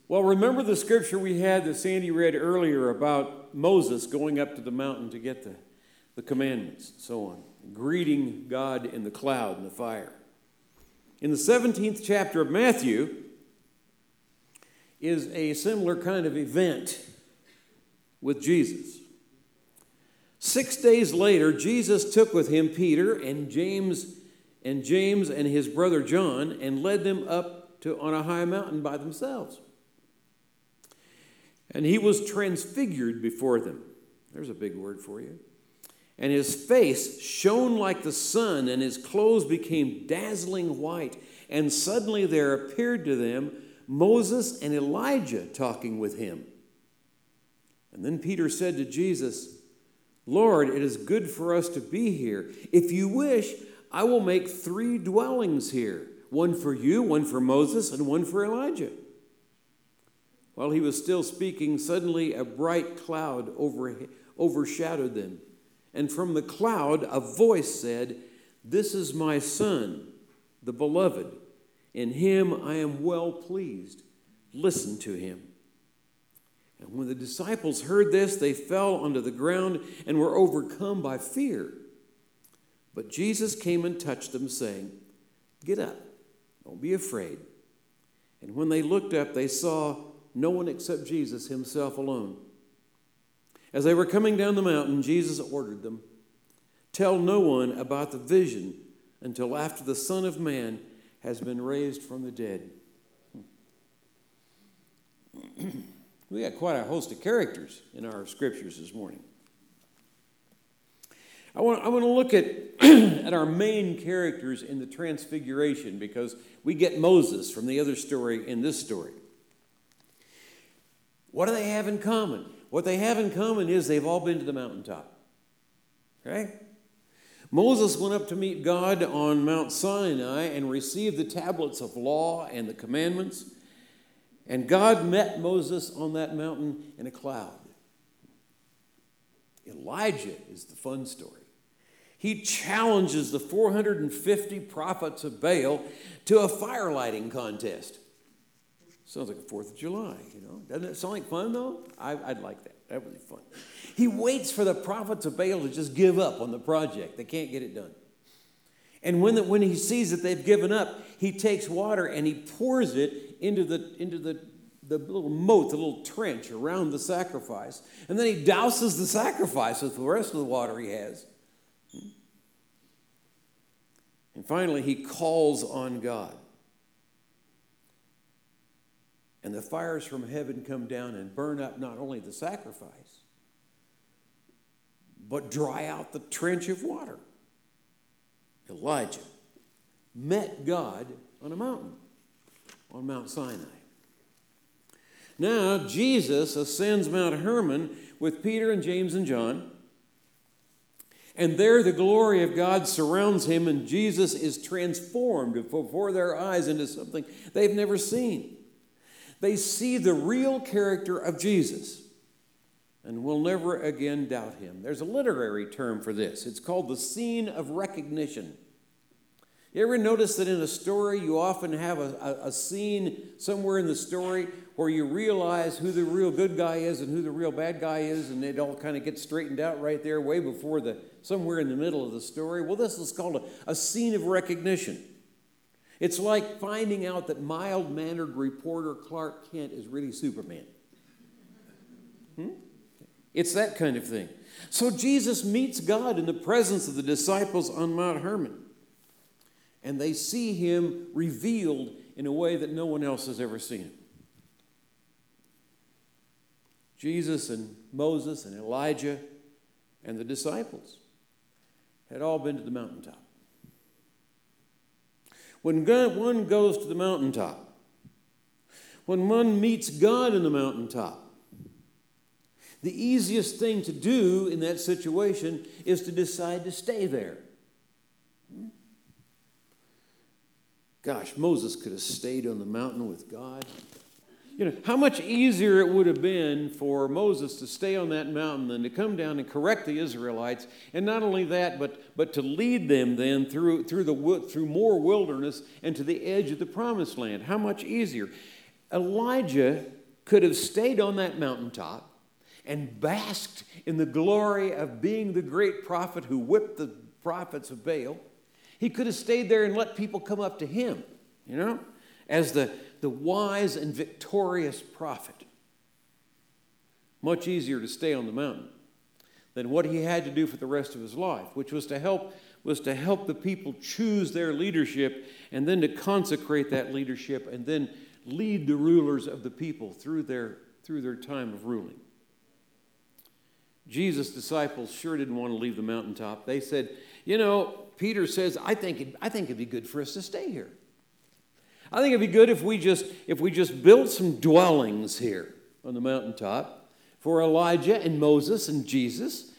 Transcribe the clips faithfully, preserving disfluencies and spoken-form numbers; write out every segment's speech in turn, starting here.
Well, remember the scripture we had that Sandy read earlier about Moses going up to the mountain to get the, the commandments and so on, greeting God in the cloud and the fire. In the seventeenth chapter of Matthew is a similar kind of event with Jesus. Six days later, Jesus took with him Peter and James and James and his brother John and led them up to on a high mountain by themselves. And he was transfigured before them. There's a big word for you. And his face shone like the sun, and his clothes became dazzling white. And suddenly there appeared to them Moses and Elijah talking with him. And then Peter said to Jesus, Lord, it is good for us to be here. If you wish, I will make three dwellings here, one for you, one for Moses, and one for Elijah. While he was still speaking, suddenly a bright cloud over, overshadowed them. And from the cloud a voice said, This is my son, the beloved. In him I am well pleased. Listen to him. And when the disciples heard this, they fell onto the ground and were overcome by fear. But Jesus came and touched them, saying, Get up, don't be afraid. And when they looked up, they saw no one except Jesus himself alone. As they were coming down the mountain, Jesus ordered them, Tell no one about the vision until after the Son of Man has been raised from the dead. We got quite a host of characters in our scriptures this morning. I want, I want to look at, at our main characters in the Transfiguration because we get Moses from the other story in this story. What do they have in common? What they have in common is they've all been to the mountaintop. Okay? Moses went up to meet God on Mount Sinai and received the tablets of law and the commandments. And God met Moses on that mountain in a cloud. Elijah is the fun story. He challenges the four hundred fifty prophets of Baal to a fire lighting contest. Sounds like a fourth of July, you know. Doesn't it sound like fun, though? I, I'd like that. That would be fun. He waits for the prophets of Baal to just give up on the project. They can't get it done. And when, the, when he sees that they've given up, he takes water and he pours it into the, into the, the little moat, the little trench around the sacrifice. And then he douses the sacrifice with the rest of the water he has. And finally, he calls on God. And the fires from heaven come down and burn up not only the sacrifice, but dry out the trench of water. Elijah met God on a mountain, on Mount Sinai. Now, Jesus ascends Mount Hermon with Peter and James and John. And there the glory of God surrounds him, and Jesus is transformed before their eyes into something they've never seen. They see the real character of Jesus and will never again doubt him. There's a literary term for this. It's called the scene of recognition. You ever notice that in a story you often have a, a, a scene somewhere in the story where you realize who the real good guy is and who the real bad guy is, and it all kind of gets straightened out right there way before the, somewhere in the middle of the story? Well, this is called a, a scene of recognition. It's like finding out that mild-mannered reporter Clark Kent is really Superman. Hmm? It's that kind of thing. So Jesus meets God in the presence of the disciples on Mount Hermon. And they see him revealed in a way that no one else has ever seen him. Jesus and Moses and Elijah and the disciples had all been to the mountaintop. When God, one goes to the mountaintop, when one meets God in the mountaintop, the easiest thing to do in that situation is to decide to stay there. Gosh, Moses could have stayed on the mountain with God. You know, how much easier it would have been for Moses to stay on that mountain than to come down and correct the Israelites, and not only that, but, but to lead them then through, through, the, through more wilderness and to the edge of the promised land. How much easier. Elijah could have stayed on that mountaintop and basked in the glory of being the great prophet who whipped the prophets of Baal. He could have stayed there and let people come up to him, you know, as the, the wise and victorious prophet. Much easier to stay on the mountain than what he had to do for the rest of his life, which was to help was to help the people choose their leadership and then to consecrate that leadership and then lead the rulers of the people through their, through their time of ruling. Jesus' disciples sure didn't want to leave the mountaintop. They said, you know, Peter says, I think, it, I think it'd be good for us to stay here. I think it'd be good if we just if we just built some dwellings here on the mountaintop for Elijah and Moses and Jesus.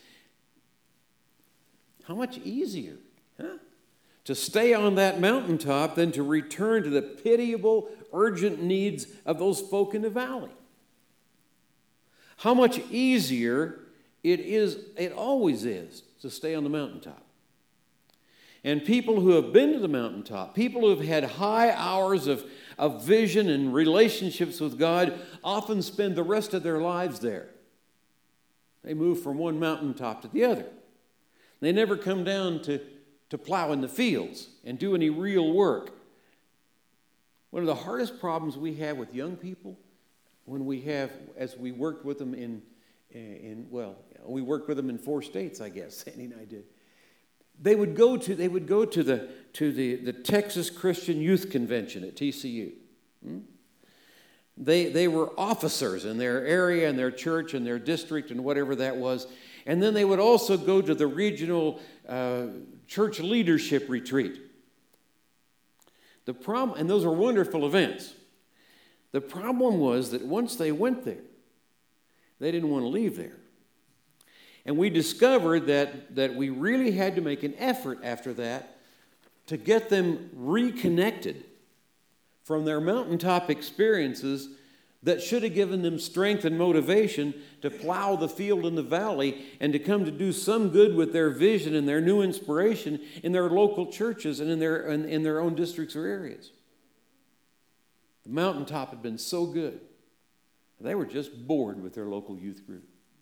How much easier, huh? To stay on that mountaintop than to return to the pitiable, urgent needs of those folk in the valley. How much easier it is, it always is, to stay on the mountaintop. And people who have been to the mountaintop, people who have had high hours of, of vision and relationships with God, often spend the rest of their lives there. They move from one mountaintop to the other. They never come down to, to plow in the fields and do any real work. One of the hardest problems we have with young people, when we have, as we worked with them in, in well, we worked with them in four states, I guess, Sandy and I did. They would go to they would go to the to the, the Texas Christian Youth Convention at T C U. Hmm? They they were officers in their area and their church and their district and whatever that was. And then they would also go to the regional uh, church leadership retreat. The problem, and those are wonderful events. The problem was that once they went there, they didn't want to leave there. And we discovered that, that we really had to make an effort after that to get them reconnected from their mountaintop experiences that should have given them strength and motivation to plow the field in the valley and to come to do some good with their vision and their new inspiration in their local churches and in their, in, in their own districts or areas. The mountaintop had been so good. They were just bored with their local youth group.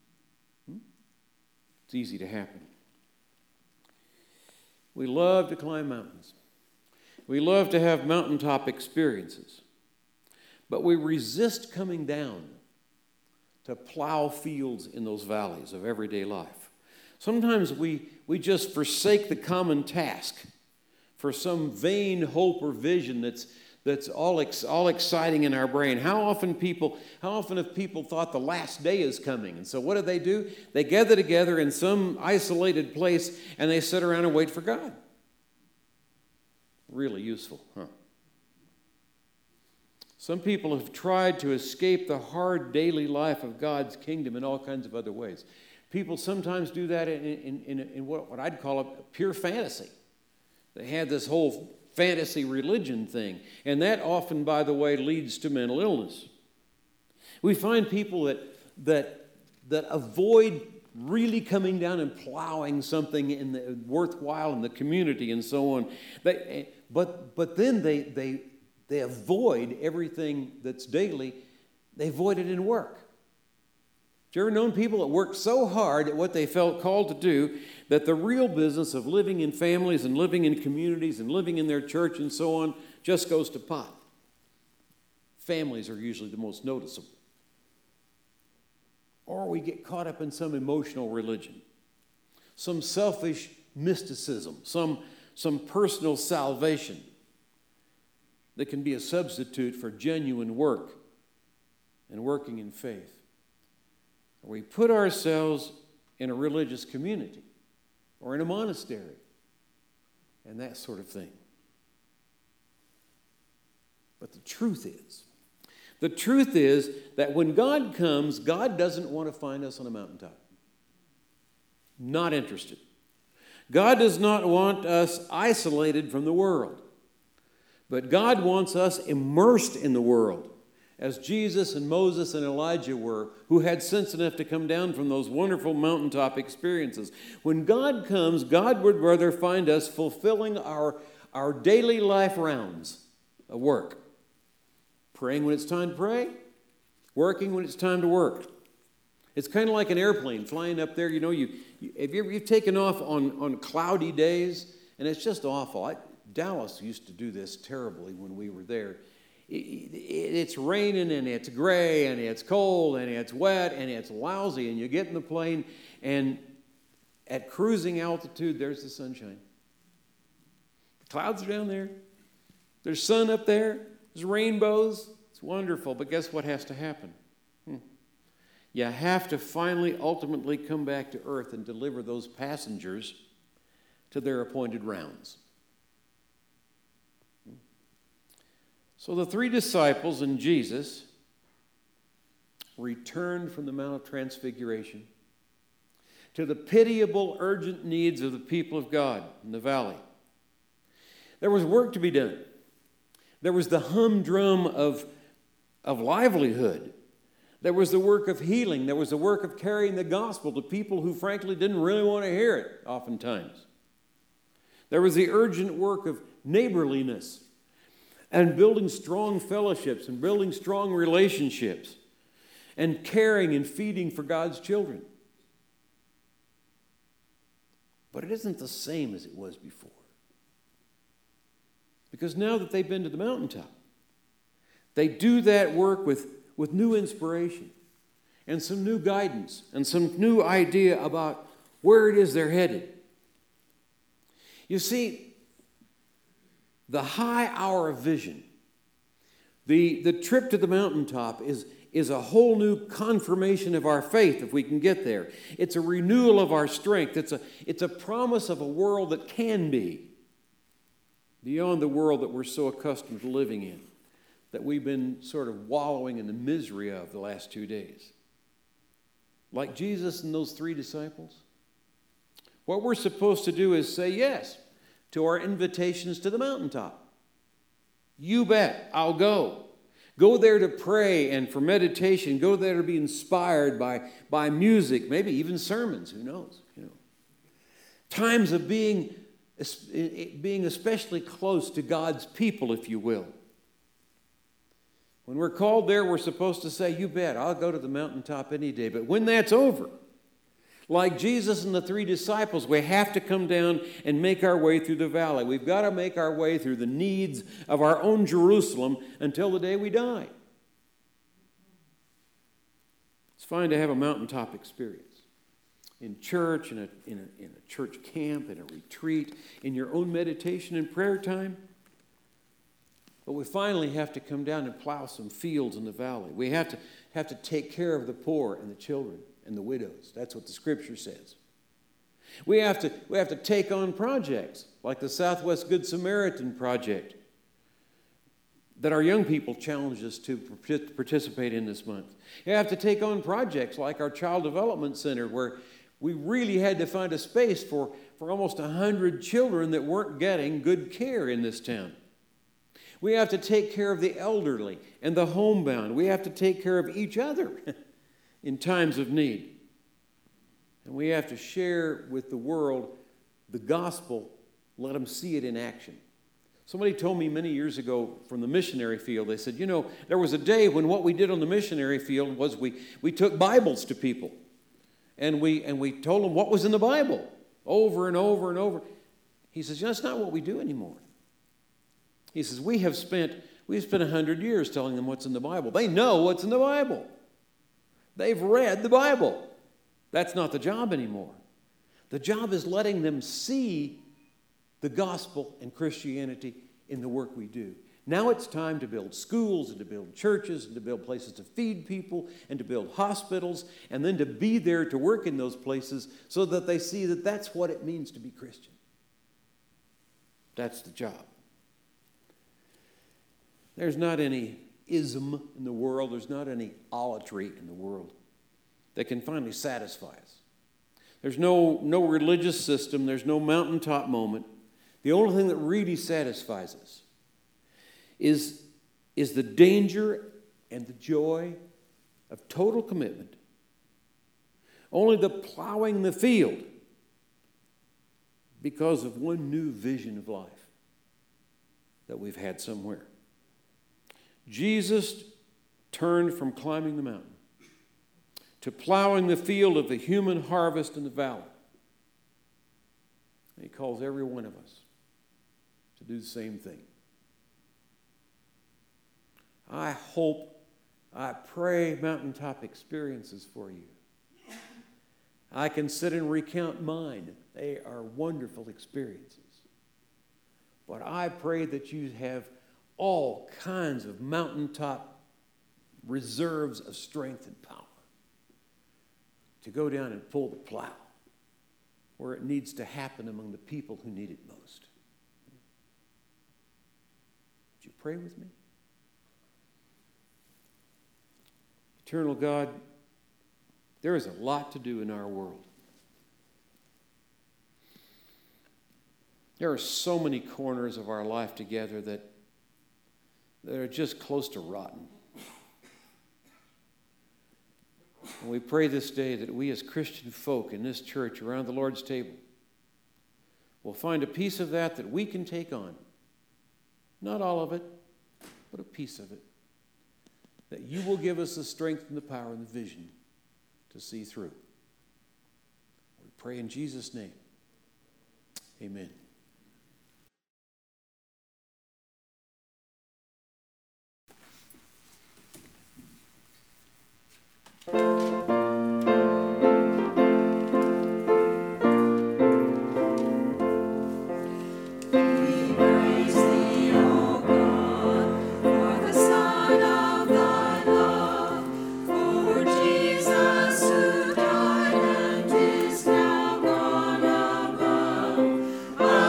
It's easy to happen. We love to climb mountains. We love to have mountaintop experiences. But we resist coming down to plow fields in those valleys of everyday life. Sometimes we, we just forsake the common task for some vain hope or vision that's That's all ex- all exciting in our brain. How often people, how often have people thought the last day is coming? And so what do they do? They gather together in some isolated place and they sit around and wait for God. Really useful, huh? Some people have tried to escape the hard daily life of God's kingdom in all kinds of other ways. People sometimes do that in, in, in, in what, what I'd call a pure fantasy. They had this whole fantasy religion thing. And that often, by the way, leads to mental illness. We find people that that that avoid really coming down and plowing something in the, worthwhile in the community and so on. They, but but then they they they avoid everything that's daily. They avoid it in work. Have you ever known people that worked so hard at what they felt called to do that the real business of living in families and living in communities and living in their church and so on just goes to pot? Families are usually the most noticeable. Or we get caught up in some emotional religion, some selfish mysticism, some, some personal salvation that can be a substitute for genuine work and working in faith. We put ourselves in a religious community or in a monastery and that sort of thing. But the truth is, the truth is that when God comes, God doesn't want to find us on a mountaintop. Not interested. God does not want us isolated from the world. But God wants us immersed in the world, as Jesus and Moses and Elijah were, who had sense enough to come down from those wonderful mountaintop experiences. When God comes, God would rather find us fulfilling our, our daily life rounds of work. Praying when it's time to pray, working when it's time to work. It's kind of like an airplane flying up there. You know, you, you have you ever you've taken off on, on cloudy days, and it's just awful. I, Dallas used to do this terribly when we were there. It, it, it's raining, and it's gray, and it's cold, and it's wet, and it's lousy, and you get in the plane, and at cruising altitude, there's the sunshine. The clouds are down there. There's sun up there. There's rainbows. It's wonderful, but guess what has to happen? Hmm. You have to finally, ultimately come back to earth and deliver those passengers to their appointed rounds. Hmm. So the three disciples and Jesus returned from the Mount of Transfiguration to the pitiable, urgent needs of the people of God in the valley. There was work to be done. There was the humdrum of, of livelihood. There was the work of healing. There was the work of carrying the gospel to people who frankly didn't really want to hear it oftentimes. There was the urgent work of neighborliness and building strong fellowships and building strong relationships and caring and feeding for God's children. But it isn't the same as it was before. Because now that they've been to the mountaintop, they do that work with, with new inspiration and some new guidance and some new idea about where it is they're headed. You see, the high hour of vision, the, the trip to the mountaintop is, is a whole new confirmation of our faith if we can get there. It's a renewal of our strength. It's a, it's a promise of a world that can be beyond the world that we're so accustomed to living in, that we've been sort of wallowing in the misery of the last two days. Like Jesus and those three disciples, what we're supposed to do is say yes to our invitations to the mountaintop. You bet, I'll go. Go there to pray and for meditation. Go there to be inspired by, by music, maybe even sermons, who knows? You know, times of being being especially close to God's people, if you will. When we're called there, we're supposed to say, you bet, I'll go to the mountaintop any day. But when that's over, like Jesus and the three disciples, we have to come down and make our way through the valley. We've got to make our way through the needs of our own Jerusalem until the day we die. It's fine to have a mountaintop experience. In church, in a, in, a, in a church camp, in a retreat, in your own meditation and prayer time. But we finally have to come down and plow some fields in the valley. We have to, have to take care of the poor and the children and the widows. That's what the Scripture says. We have to, we have to take on projects like the Southwest Good Samaritan Project that our young people challenged us to participate in this month. You have to take on projects like our Child Development Center, where we really had to find a space for, for almost one hundred children that weren't getting good care in this town. We have to take care of the elderly and the homebound. We have to take care of each other in times of need. And we have to share with the world the gospel, let them see it in action. Somebody told me many years ago from the missionary field, they said, you know, there was a day when what we did on the missionary field was we, we took Bibles to people. And we, and we told them what was in the Bible over and over and over. He says, that's not what we do anymore. He says, we have spent, we've spent one hundred years telling them what's in the Bible. They know what's in the Bible. They've read the Bible. That's not the job anymore. The job is letting them see the gospel and Christianity in the work we do. Now it's time to build schools and to build churches and to build places to feed people and to build hospitals and then to be there to work in those places so that they see that that's what it means to be Christian. That's the job. There's not any ism in the world. There's not any idolatry in the world that can finally satisfy us. There's no, no religious system. There's no mountaintop moment. The only thing that really satisfies us is, is the danger and the joy of total commitment. Only the plowing the field because of one new vision of life that we've had somewhere. Jesus turned from climbing the mountain to plowing the field of the human harvest in the valley. And he calls every one of us to do the same thing. I hope, I pray mountaintop experiences for you. I can sit and recount mine. They are wonderful experiences. But I pray that you have all kinds of mountaintop reserves of strength and power to go down and pull the plow where it needs to happen among the people who need it most. Would you pray with me? Eternal God, there is a lot to do in our world. There are so many corners of our life together that, that are just close to rotten. And we pray this day that we as Christian folk in this church around the Lord's table will find a piece of that that we can take on. Not all of it, but a piece of it. That you will give us the strength and the power and the vision to see through. We pray in Jesus' name. Amen. Oh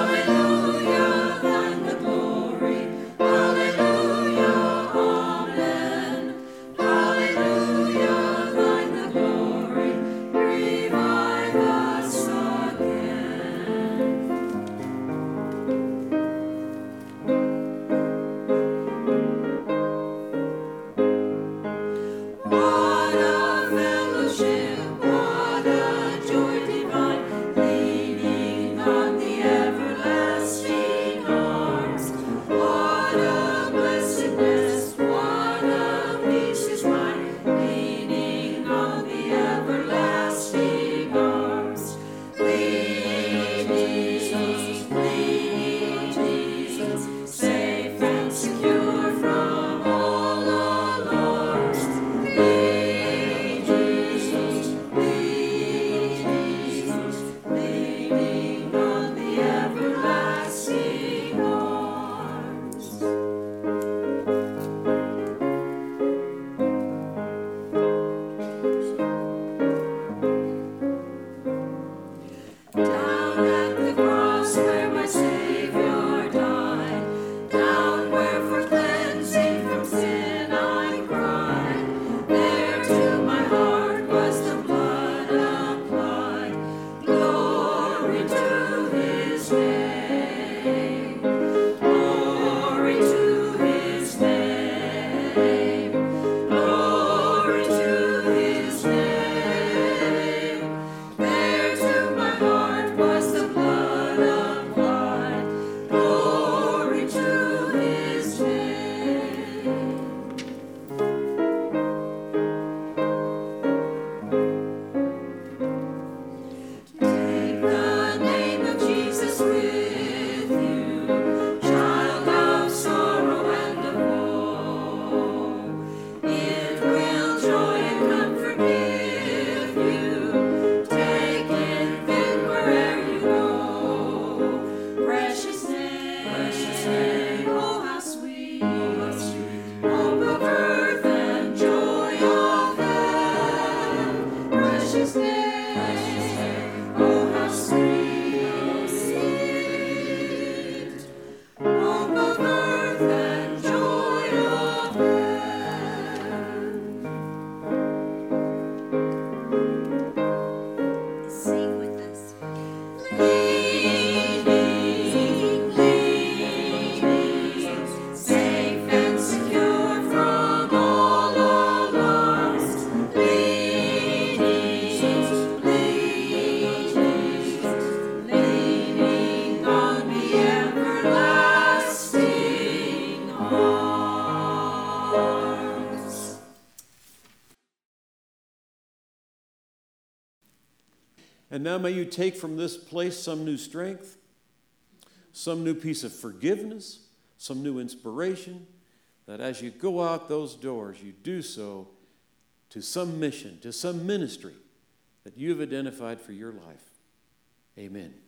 And now may you take from this place some new strength, some new piece of forgiveness, some new inspiration, that as you go out those doors, you do so to some mission, to some ministry that you've identified for your life. Amen.